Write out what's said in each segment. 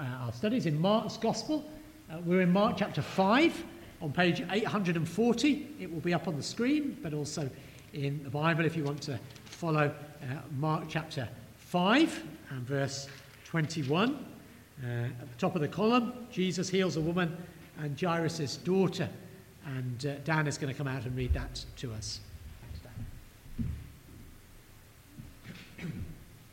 our studies in Mark's Gospel. We're in Mark chapter 5 on page 840. It will be up on the screen, but also in the Bible if you want to follow Mark chapter 5 and verse 21. At the top of the column, Jesus heals a woman and Jairus' daughter. And Dan is going to come out and read that to us. Thanks, Dan.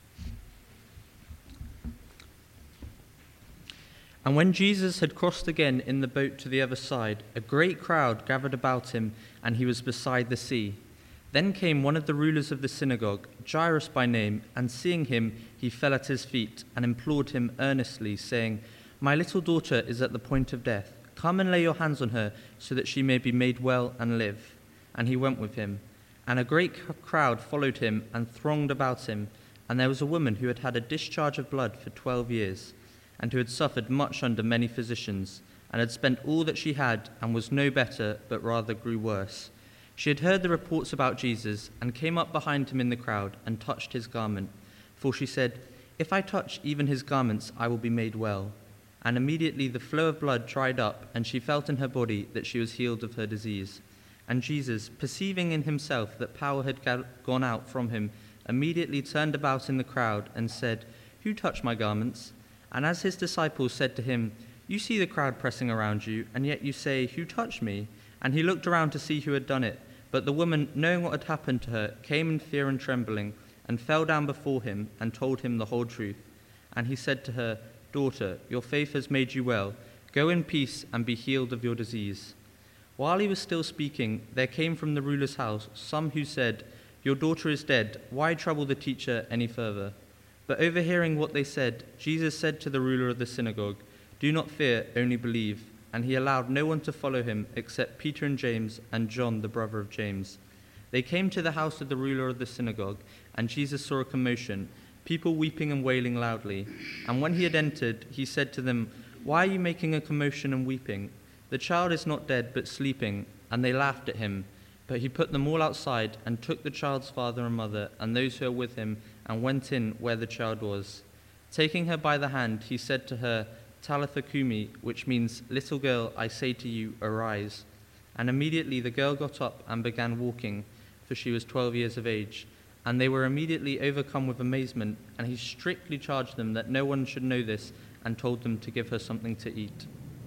And when Jesus had crossed again in the boat to the other side, a great crowd gathered about him, and he was beside the sea. Then came one of the rulers of the synagogue, Jairus by name, and seeing him, he fell at his feet and implored him earnestly, saying, "My little daughter is at the point of death. Come and lay your hands on her, so that she may be made well and live." And he went with him. And a great crowd followed him and thronged about him. And there was a woman who had had a discharge of blood for 12 years, and who had suffered much under many physicians, and had spent all that she had, and was no better, but rather grew worse. She had heard the reports about Jesus, and came up behind him in the crowd, and touched his garment. For she said, "If I touch even his garments, I will be made well." And immediately the flow of blood dried up, and she felt in her body that she was healed of her disease. And Jesus, perceiving in himself that power had gone out from him, immediately turned about in the crowd and said, "Who touched my garments?" And as his disciples said to him, "You see the crowd pressing around you, and yet you say, 'Who touched me?'" And he looked around to see who had done it. But the woman, knowing what had happened to her, came in fear and trembling, and fell down before him and told him the whole truth. And he said to her, "Daughter, your faith has made you well. Go in peace and be healed of your disease." While he was still speaking, there came from the ruler's house some who said, "Your daughter is dead. Why trouble the teacher any further?" But overhearing what they said, Jesus said to the ruler of the synagogue, "Do not fear, only believe." And he allowed no one to follow him except Peter and James and John, the brother of James. They came to the house of the ruler of the synagogue, and Jesus saw a commotion, people weeping and wailing loudly. And when he had entered, he said to them, "Why are you making a commotion and weeping? The child is not dead, but sleeping." And they laughed at him. But he put them all outside and took the child's father and mother and those who were with him and went in where the child was. Taking her by the hand, he said to her, "Talitha cumi," which means, "Little girl, I say to you, arise." And immediately the girl got up and began walking, for she was 12 years of age. And they were immediately overcome with amazement, and he strictly charged them that no one should know this, and told them to give her something to eat.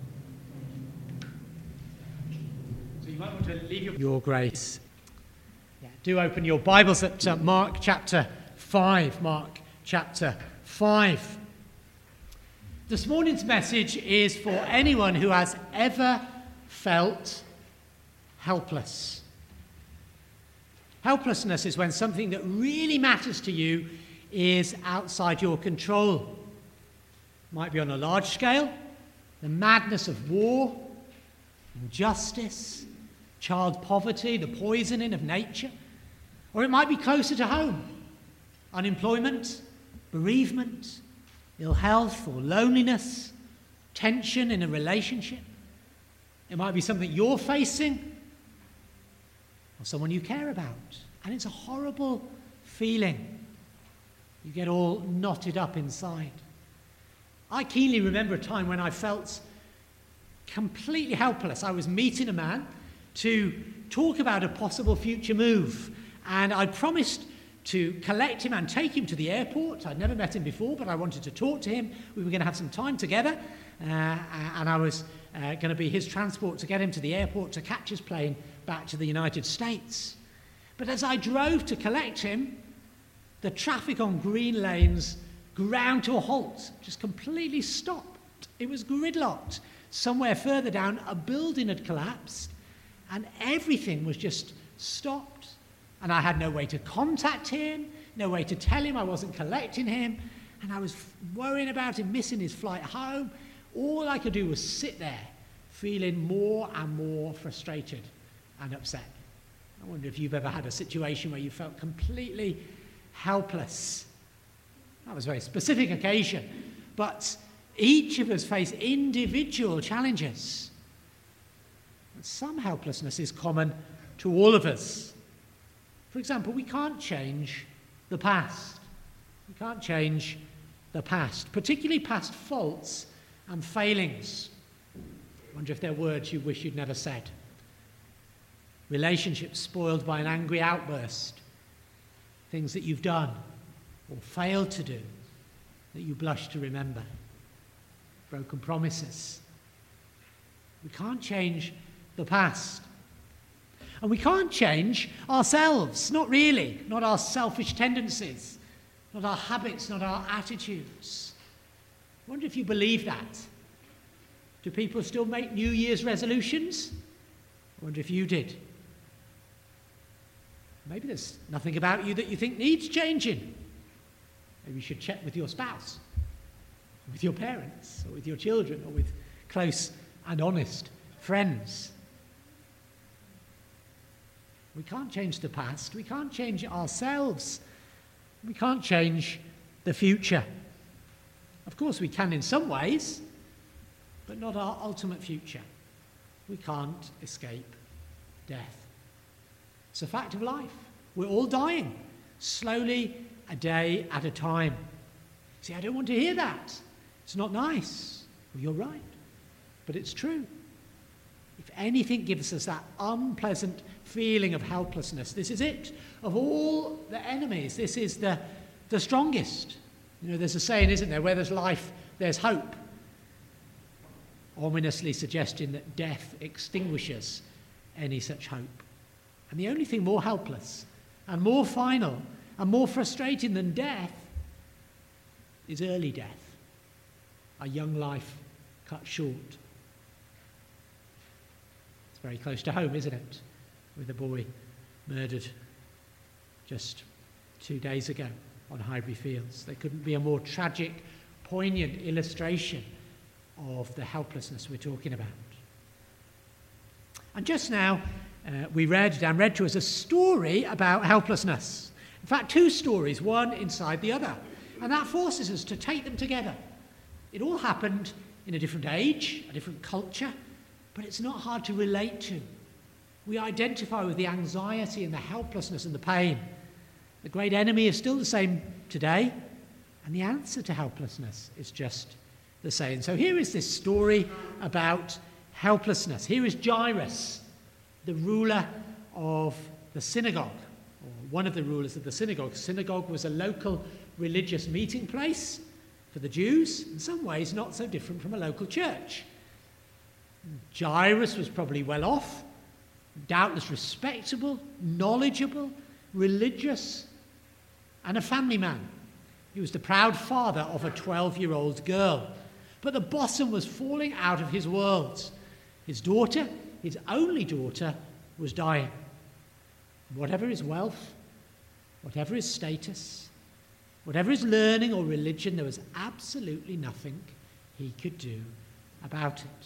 So you might want to leave your grace. Yeah, do open your Bibles at Mark chapter 5. Mark chapter 5. This morning's message is for anyone who has ever felt helpless. Helplessness is when something that really matters to you is outside your control. It might be on a large scale, the madness of war, injustice, child poverty, the poisoning of nature. Or it might be closer to home, unemployment, bereavement, ill health or loneliness, tension in a relationship. It might be something you're facing or someone you care about. And it's a horrible feeling. You get all knotted up inside. I keenly remember a time when I felt completely helpless. I was meeting a man to talk about a possible future move. And I promised to collect him and take him to the airport. I'd never met him before, but I wanted to talk to him. We were going to have some time together. And I was going to be his transport to get him to the airport to catch his plane back to the United States. But as I drove to collect him, the traffic on green lanes ground to a halt, just completely stopped. It was gridlocked. Somewhere further down, a building had collapsed, and everything was just stopped. And I had no way to contact him, no way to tell him I wasn't collecting him, and I was worrying about him missing his flight home. All I could do was sit there, feeling more and more frustrated and upset. I wonder if you've ever had a situation where you felt completely helpless. That was a very specific occasion, but each of us face individual challenges. And some helplessness is common to all of us. For example, we can't change the past. We can't change the past, particularly past faults and failings. I wonder if they're words you wish you'd never said. Relationships spoiled by an angry outburst. Things that you've done or failed to do that you blush to remember. Broken promises. We can't change the past. And we can't change ourselves, not really, not our selfish tendencies, not our habits, not our attitudes. I wonder if you believe that. Do people still make New Year's resolutions? I wonder if you did. Maybe there's nothing about you that you think needs changing. Maybe you should check with your spouse, with your parents, or with your children, or with close and honest friends. We can't change the past. We can't change ourselves. We can't change the future. Of course, we can in some ways, but not our ultimate future. We can't escape death. It's a fact of life. We're all dying, slowly, a day at a time. See, I don't want to hear that. It's not nice. Well, you're right, but it's true. If anything gives us that unpleasant feeling of helplessness, this is it. Of all the enemies, this is the strongest. You know, there's a saying, isn't there, where there's life, there's hope. Ominously suggesting that death extinguishes any such hope. And the only thing more helpless and more final and more frustrating than death is early death. A young life cut short. It's very close to home, isn't it? With a boy murdered just 2 days ago on Highbury Fields. There couldn't be a more tragic, poignant illustration of the helplessness we're talking about. And just now, Dan read to us a story about helplessness. In fact, 2 stories, one inside the other. And that forces us to take them together. It all happened in a different age, a different culture, but it's not hard to relate to. We identify with the anxiety and the helplessness and the pain. The great enemy is still the same today, and the answer to helplessness is just the same. So here is this story about helplessness. Here is Jairus, the ruler of the synagogue, or one of the rulers of the synagogue. Synagogue was a local religious meeting place for the Jews, in some ways not so different from a local church. Jairus was probably well off, doubtless respectable, knowledgeable, religious, and a family man. He was the proud father of a 12-year-old girl. But the bottom was falling out of his world. His daughter, his only daughter, was dying. Whatever his wealth, whatever his status, whatever his learning or religion, there was absolutely nothing he could do about it.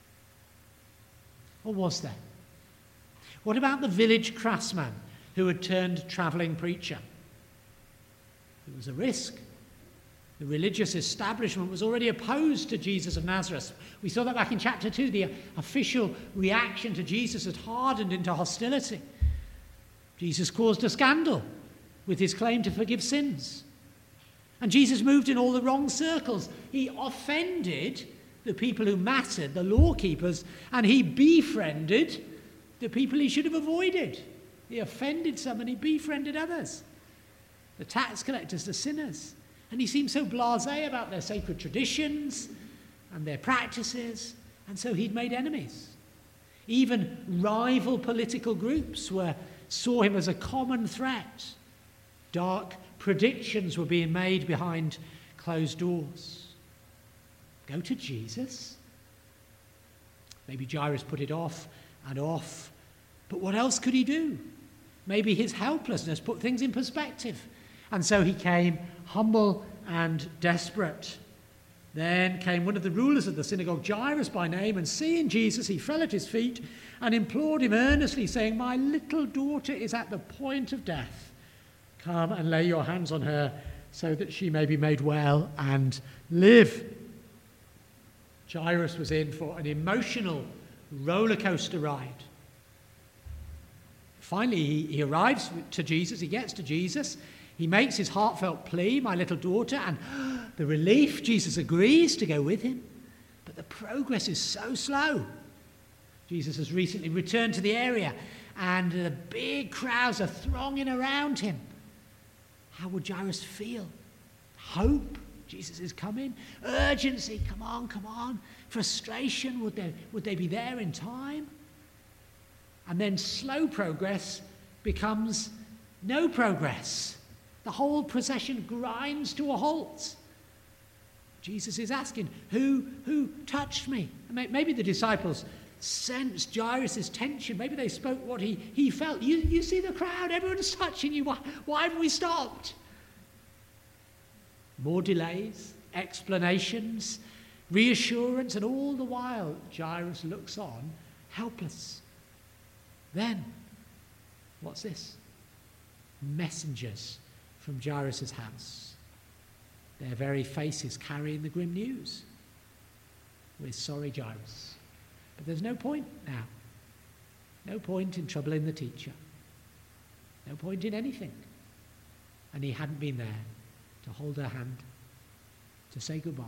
Or was there? What about the village craftsman who had turned travelling preacher? It was a risk. The religious establishment was already opposed to Jesus of Nazareth. We saw that back in chapter 2. The official reaction to Jesus had hardened into hostility. Jesus caused a scandal with his claim to forgive sins. And Jesus moved in all the wrong circles. He offended the people who mattered, the law keepers, and he befriended the people he should have avoided. He offended some and he befriended others. The tax collectors, the sinners. And he seemed so blasé about their sacred traditions and their practices, and so he'd made enemies. Even rival political groups saw him as a common threat. Dark predictions were being made behind closed doors. Go to Jesus? Maybe Jairus put it off and off, but what else could he do? Maybe his helplessness put things in perspective, and so he came humble and desperate. Then came one of the rulers of the synagogue, Jairus by name, and seeing Jesus, he fell at his feet and implored him earnestly, saying, "My little daughter is at the point of death. Come and lay your hands on her so that she may be made well and live." Jairus was in for an emotional roller coaster ride. Finally, he arrives to Jesus, he gets to Jesus, he makes his heartfelt plea, "My little daughter," and the relief, Jesus agrees to go with him. But the progress is so slow. Jesus has recently returned to the area, and the big crowds are thronging around him. How would Jairus feel? Hope, Jesus is coming. Urgency, come on, come on. Frustration, would they be there in time? And then slow progress becomes no progress. The whole procession grinds to a halt. Jesus is asking, who touched me? Maybe the disciples sensed Jairus' tension. Maybe they spoke what he felt. You see the crowd, everyone's touching you. Why haven't we stopped? More delays, explanations, reassurance, and all the while Jairus looks on, helpless. Then, what's this? Messengers from Jairus' house. Their very faces carrying the grim news. We're sorry, Jairus, but there's no point now. No point in troubling the teacher. No point in anything. And he hadn't been there to hold her hand, to say goodbye.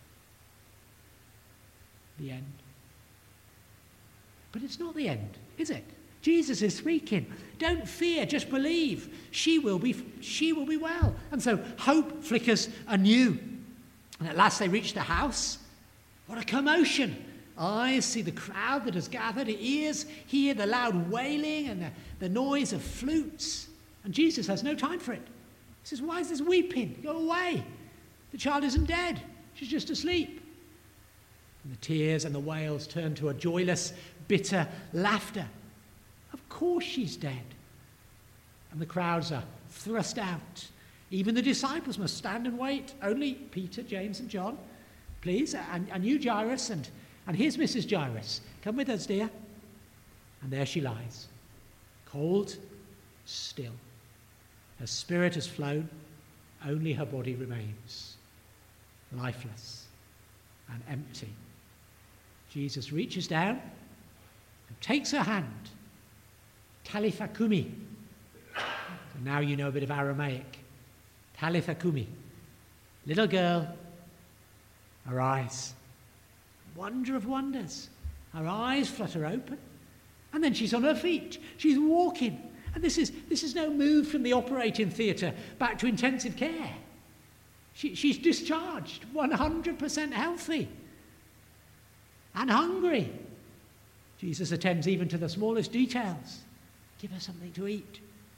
The end. But it's not the end, is it? Jesus is speaking. Don't fear, just believe. She will be well. And so hope flickers anew. And at last they reach the house. What a commotion. Eyes see the crowd that has gathered. Ears hear the loud wailing and the noise of flutes. And Jesus has no time for it. He says, why is this weeping? Go away. The child isn't dead. She's just asleep. And the tears and the wails turn to a joyless, bitter laughter. Of course she's dead. And the crowds are thrust out. Even the disciples must stand and wait. Only Peter, James and John, please, and you, Jairus, and here's Mrs. Jairus. Come with us, dear. And there she lies, cold, still. Her spirit has flown, only her body remains, lifeless and empty. Jesus reaches down and takes her hand. Talitha kumi. So now you know a bit of Aramaic. Talitha kumi. Little girl, arise. Wonder of wonders. Her eyes flutter open. And then she's on her feet. She's walking. And this is no move from the operating theatre back to intensive care. She's discharged, 100% healthy and hungry. Jesus attends even to the smallest details. Give her something to eat.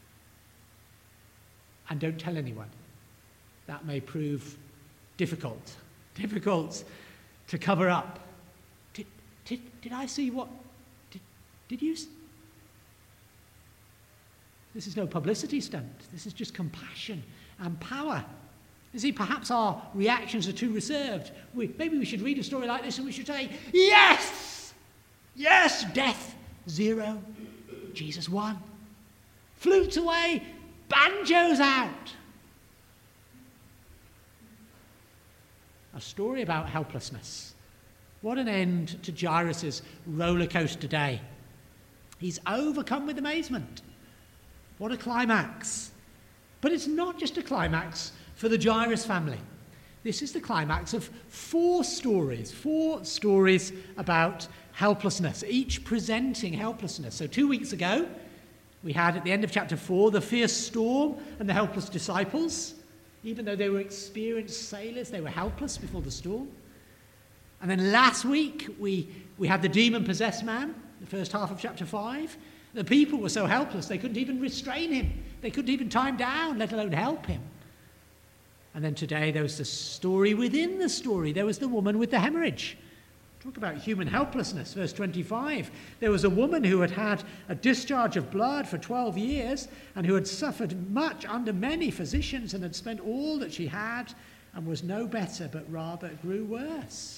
And don't tell anyone. That may prove difficult to cover up. Did I see what? Did you? This is no publicity stunt. This is just compassion and power. You see, perhaps our reactions are too reserved. Maybe we should read a story like this and we should say, yes! Yes, death, 0. Jesus 1. Flutes away, banjos out. A story about helplessness. What an end to Jairus' roller coaster day. He's overcome with amazement. What a climax. But it's not just a climax for the Jairus family. This is the climax of 4 stories about helplessness, each presenting helplessness. So 2 weeks ago, we had at the end of chapter 4, the fierce storm and the helpless disciples. Even though they were experienced sailors, they were helpless before the storm. And then last week, we had the demon-possessed man, the first half of chapter 5. The people were so helpless, they couldn't even restrain him. They couldn't even tie him down, let alone help him. And then today, there was the story within the story. There was the woman with the hemorrhage. Talk about human helplessness, verse 25. There was a woman who had had a discharge of blood for 12 years and who had suffered much under many physicians and had spent all that she had and was no better, but rather grew worse.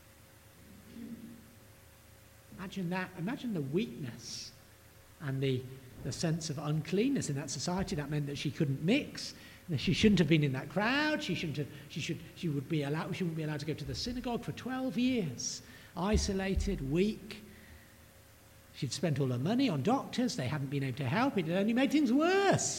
Imagine that. Imagine the weakness and the sense of uncleanness in that society. That meant that she couldn't mix. That she shouldn't have been in that crowd. She wouldn't be allowed to go to the synagogue for 12 years. Isolated, weak. She'd spent all her money on doctors. They hadn't been able to help. It had only made things worse.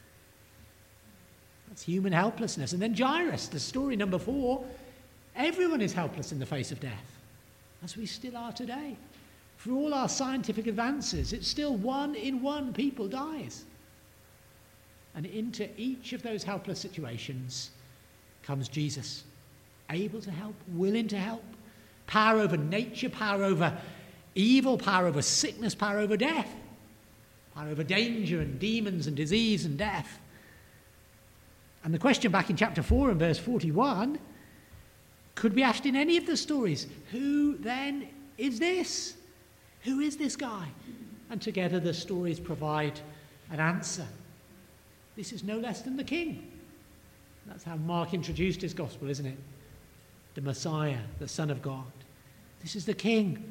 That's human helplessness. And then Jairus, the story number 4. Everyone is helpless in the face of death. as we still are today. For all our scientific advances, it's still 1 in 1 people dies. And into each of those helpless situations comes Jesus, able to help, willing to help, power over nature, power over evil, power over sickness, power over death, power over danger and demons and disease and death. And the question back in chapter 4 and verse 41 could be asked in any of the stories. Who then is this? Who is this guy? And together the stories provide an answer. This is no less than the King. That's how Mark introduced his gospel, isn't it? The Messiah, the Son of God. This is the King,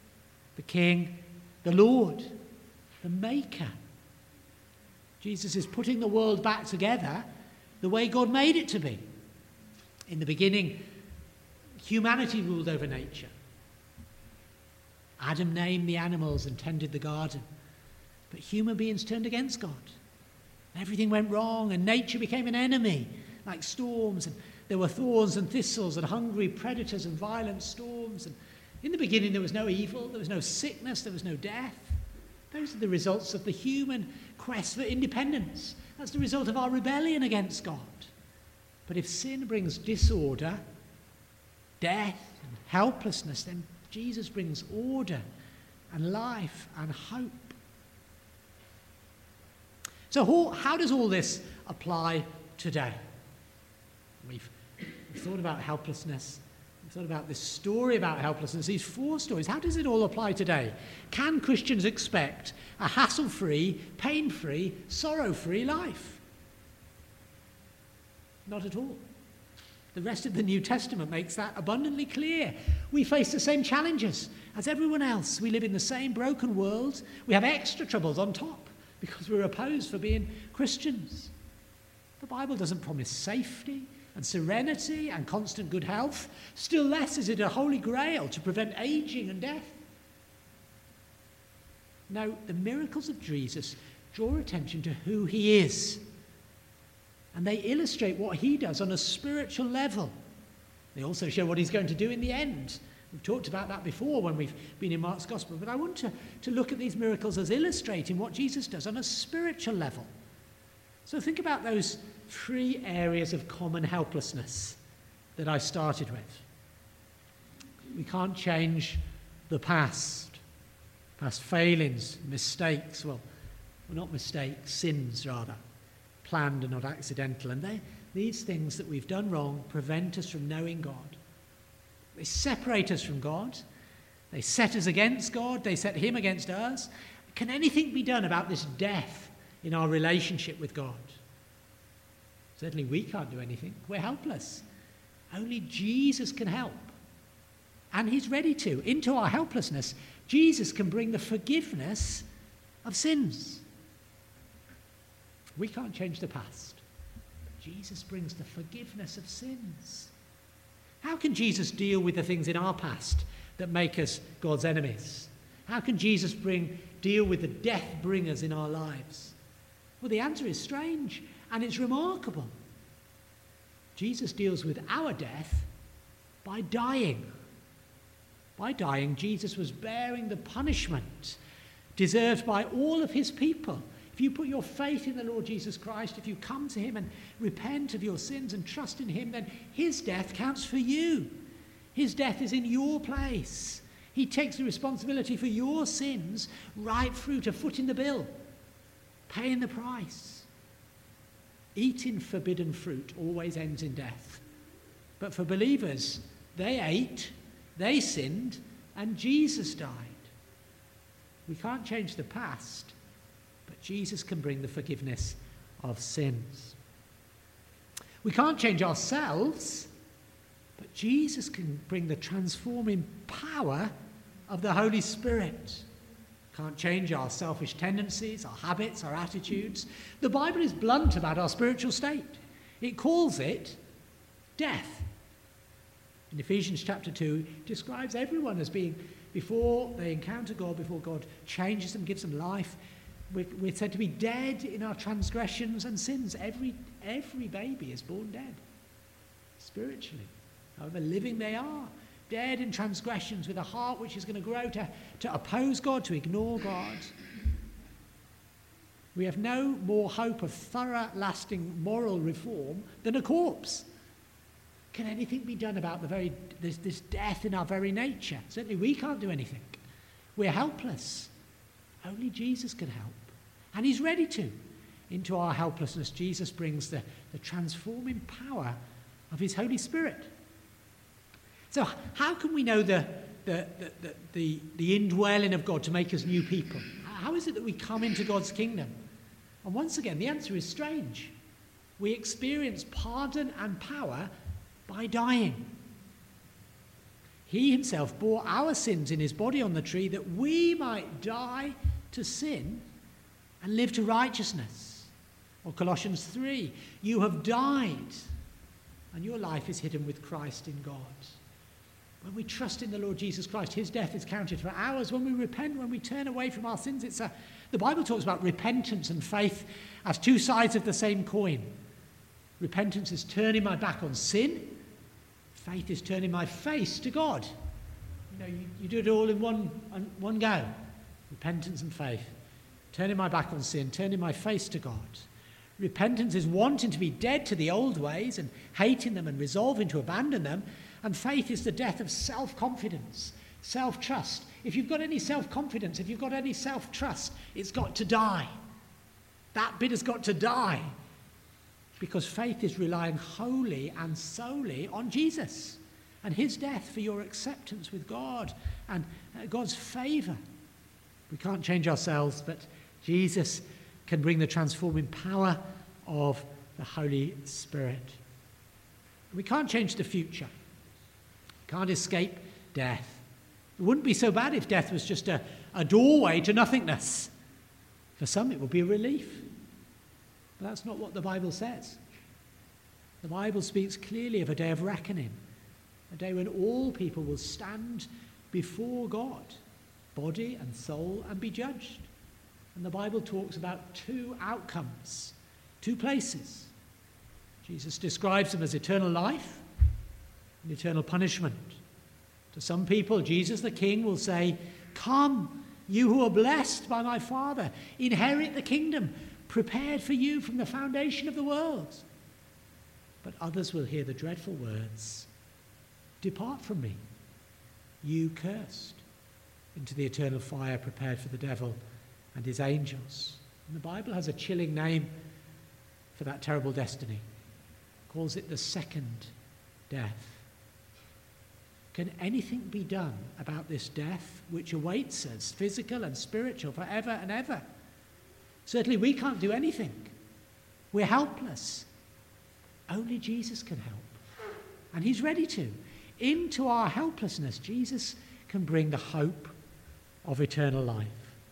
the Lord, the Maker. Jesus is putting the world back together the way God made it to be. In the beginning, humanity ruled over nature. Adam named the animals and tended the garden. But human beings turned against God. Everything went wrong and nature became an enemy, like storms. And there were thorns and thistles and hungry predators and violent storms. And in the beginning there was no evil, there was no sickness, there was no death. Those are the results of the human quest for independence. That's the result of our rebellion against God. But if sin brings disorder, death and helplessness, then Jesus brings order and life and hope. So how does all this apply today? We've thought about helplessness. We've thought about this story about helplessness, these 4 stories. How does it all apply today? Can Christians expect a hassle-free, pain-free, sorrow-free life? Not at all. The rest of the New Testament makes that abundantly clear. We face the same challenges as everyone else. We live in the same broken world. We have extra troubles on top because we're opposed for being Christians. The Bible doesn't promise safety and serenity and constant good health. Still less is it a holy grail to prevent aging and death. No, the miracles of Jesus draw attention to who he is. And they illustrate what he does on a spiritual level. They also show what he's going to do in the end. We've talked about that before when we've been in Mark's Gospel. But I want to look at these miracles as illustrating what Jesus does on a spiritual level. So think about those 3 areas of common helplessness that I started with. We can't change the past failings, mistakes. Well, not mistakes, sins rather. Planned and not accidental. And these things that we've done wrong prevent us from knowing God. They separate us from God. They set us against God. They set him against us. Can anything be done about this death in our relationship with God? Certainly we can't do anything. We're helpless. Only Jesus can help. And he's ready to. Into our helplessness, Jesus can bring the forgiveness of sins. We can't change the past. But Jesus brings the forgiveness of sins. How can Jesus deal with the things in our past that make us God's enemies? How can Jesus deal with the death bringers in our lives? Well, the answer is strange and it's remarkable. Jesus deals with our death by dying. By dying, Jesus was bearing the punishment deserved by all of his people. If you put your faith in the Lord Jesus Christ, if you come to him and repent of your sins and trust in him, then his death counts for you. His death is in your place. He takes the responsibility for your sins right through to footing the bill, paying the price. Eating forbidden fruit always ends in death. But for believers, they ate, they sinned, and Jesus died. We can't change the past, but Jesus can bring the forgiveness of sins. We can't change ourselves, but Jesus can bring the transforming power of the Holy Spirit. Can't change our selfish tendencies, our habits, our attitudes. The Bible is blunt about our spiritual state. It calls it death. In Ephesians chapter 2, it describes everyone as being, before they encounter God, before God changes them, gives them life, we're said to be dead in our transgressions and sins. Every baby is born dead, spiritually. However living they are, dead in transgressions, with a heart which is going to grow to oppose God, to ignore God. We have no more hope of thorough, lasting moral reform than a corpse. Can anything be done about this death in our very nature? Certainly we can't do anything. We're helpless. Only Jesus can help. And he's ready to. Into our helplessness, Jesus brings the transforming power of his Holy Spirit. So how can we know the indwelling of God to make us new people? How is it that we come into God's kingdom? And once again, the answer is strange. We experience pardon and power by dying. He himself bore our sins in his body on the tree that we might die to sin and live to righteousness. Or Colossians 3, you have died and your life is hidden with Christ in God. When we trust in the Lord Jesus Christ, his death is counted for ours. When we repent, when we turn away from our sins, the Bible talks about repentance and faith as two sides of the same coin. Repentance is turning my back on sin. Faith is turning my face to God. You do it all in one go. Repentance and faith. Turning my back on sin, turning my face to God. Repentance is wanting to be dead to the old ways and hating them and resolving to abandon them. And faith is the death of self-confidence, self-trust. If you've got any self-confidence, if you've got any self-trust, it's got to die. That bit has got to die. Because faith is relying wholly and solely on Jesus and his death for your acceptance with God and God's favour. We can't change ourselves, but Jesus can bring the transforming power of the Holy Spirit. We can't change the future. Can't escape death. It wouldn't be so bad if death was just a doorway to nothingness. For some it would be a relief. But that's not what the Bible says. The Bible speaks clearly of a day of reckoning, a day when all people will stand before God, body and soul, and be judged. And the Bible talks about two outcomes, two places. Jesus describes them as eternal life and eternal punishment. To some people, Jesus the King will say, "Come, you who are blessed by my Father, inherit the kingdom prepared for you from the foundation of the world." But others will hear the dreadful words, "Depart from me, you cursed, into the eternal fire prepared for the devil and his angels." And the Bible has a chilling name for that terrible destiny. It calls it the second death. Can anything be done about this death which awaits us, physical and spiritual, forever and ever? Certainly we can't do anything. We're helpless. Only Jesus can help. And he's ready to. Into our helplessness, Jesus can bring the hope of eternal life.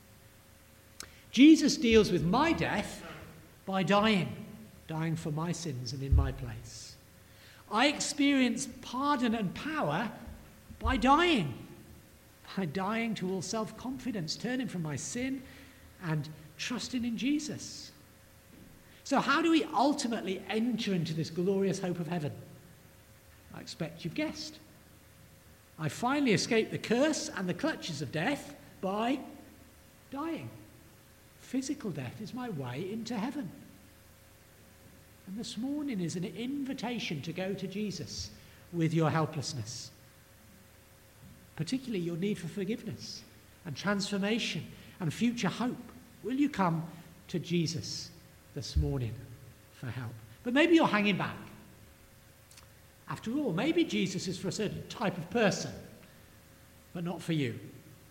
Jesus deals with my death by dying for my sins and in my place. I experience pardon and power by dying to all self-confidence, turning from my sin and trusting in Jesus. So how do we ultimately enter into this glorious hope of heaven? I expect you've guessed. I finally escape the curse and the clutches of death by dying. Physical death is my way into heaven. And this morning is an invitation to go to Jesus with your helplessness, particularly your need for forgiveness and transformation and future hope. Will you come to Jesus this morning for help? But maybe you're hanging back. After all, maybe Jesus is for a certain type of person, but not for you.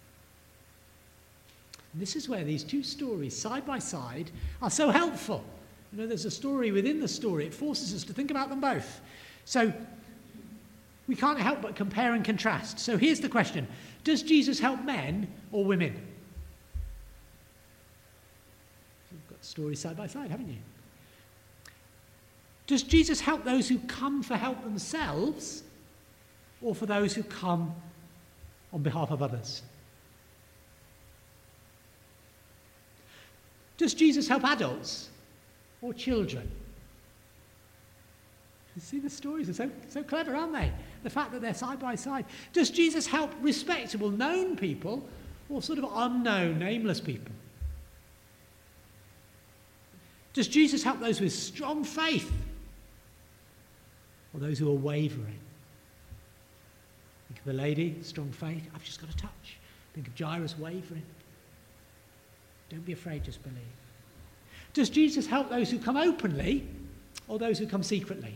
And this is where these two stories, side by side, are so helpful. There's a story within the story. It forces us to think about them both. So we can't help but compare and contrast. So here's the question. Does Jesus help men or women? You've got stories side by side, haven't you? Does Jesus help those who come for help themselves or for those who come on behalf of others? Does Jesus help adults or children? You see, the stories are so clever, aren't they? the fact that they're side by side? Does Jesus help respectable, known people or sort of unknown, nameless people? Does Jesus help those with strong faith or those who are wavering? Think of the lady, strong faith. I've just got a touch. Think of Jairus wavering. Don't be afraid, just believe. Does Jesus help those who come openly or those who come secretly?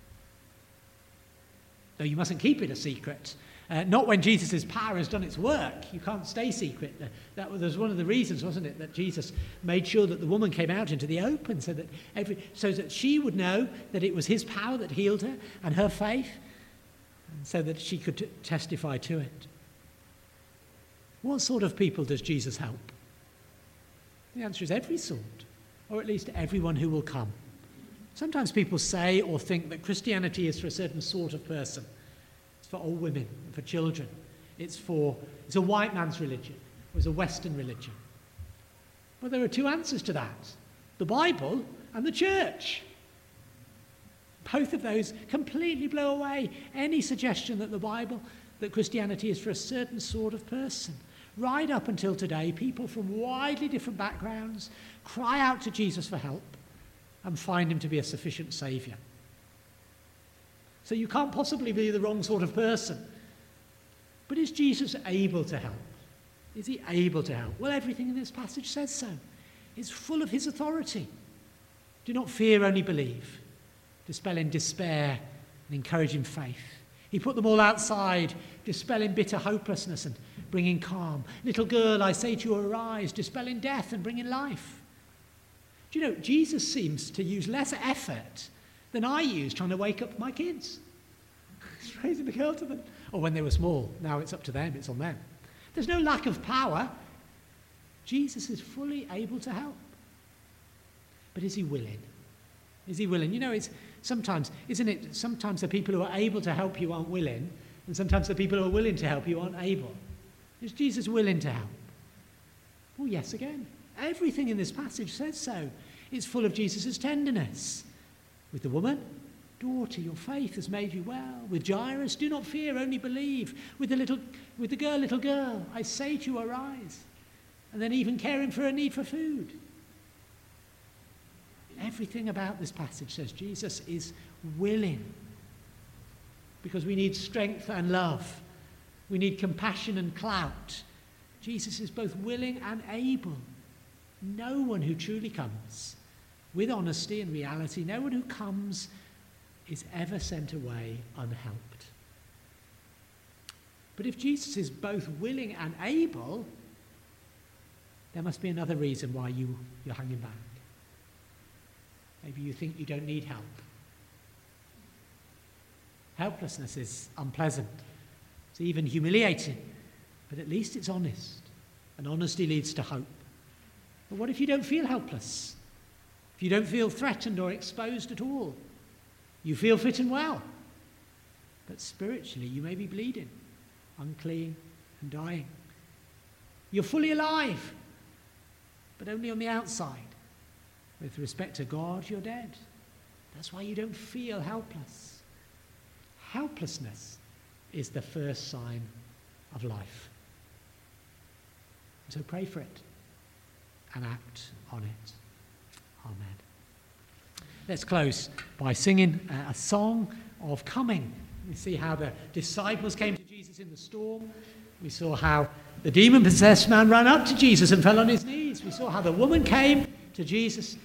Though you mustn't keep it a secret. Not when Jesus' power has done its work. You can't stay secret. That was one of the reasons, wasn't it, that Jesus made sure that the woman came out into the open so that she would know that it was his power that healed her and her faith, and so that she could testify to it. What sort of people does Jesus help? The answer is every sort, or at least everyone who will come. Sometimes people say or think that Christianity is for a certain sort of person. It's for old women, for children. It's a white man's religion, or it's a Western religion. Well, there are two answers to that: the Bible and the church. Both of those completely blow away any suggestion that that Christianity is for a certain sort of person. Right up until today, people from widely different backgrounds cry out to Jesus for help and find him to be a sufficient saviour. So you can't possibly be the wrong sort of person. But is Jesus able to help? Is he able to help? Well, everything in this passage says so. It's full of his authority. Do not fear, only believe. Dispelling despair and encouraging faith. He put them all outside, dispelling bitter hopelessness and bringing calm. Little girl, I say to you, arise, dispelling death and bringing life. Do you know, Jesus seems to use less effort than I use trying to wake up my kids. He's raising the girl to them. Or when they were small, now it's up to them, it's on them. There's no lack of power. Jesus is fully able to help. But is he willing? Is he willing? You know, sometimes the people who are able to help you aren't willing, and sometimes the people who are willing to help you aren't able. Is Jesus willing to help? Oh, yes, again. Everything in this passage says so. It's full of Jesus' tenderness. With the woman, daughter, your faith has made you well. With Jairus, do not fear, only believe. With the girl, little girl, I say to you, arise. And then even caring for her need for food. Everything about this passage says Jesus is willing. Because we need strength and love. We need compassion and clout. Jesus is both willing and able. No one who truly comes with honesty and reality, no one who comes is ever sent away unhelped. But if Jesus is both willing and able, there must be another reason why you're hanging back. Maybe you think you don't need help. Helplessness is unpleasant. It's even humiliating, but at least it's honest, and honesty leads to hope. But what if you don't feel helpless? If you don't feel threatened or exposed at all? You feel fit and well, but spiritually you may be bleeding, unclean and dying. You're fully alive, but only on the outside. With respect to God, you're dead. That's why you don't feel helpless. Helplessness is the first sign of life. So pray for it and act on it. Amen. Let's close by singing a song of coming. We see how the disciples came to Jesus in the storm. We saw how the demon-possessed man ran up to Jesus and fell on his knees. We saw how the woman came to Jesus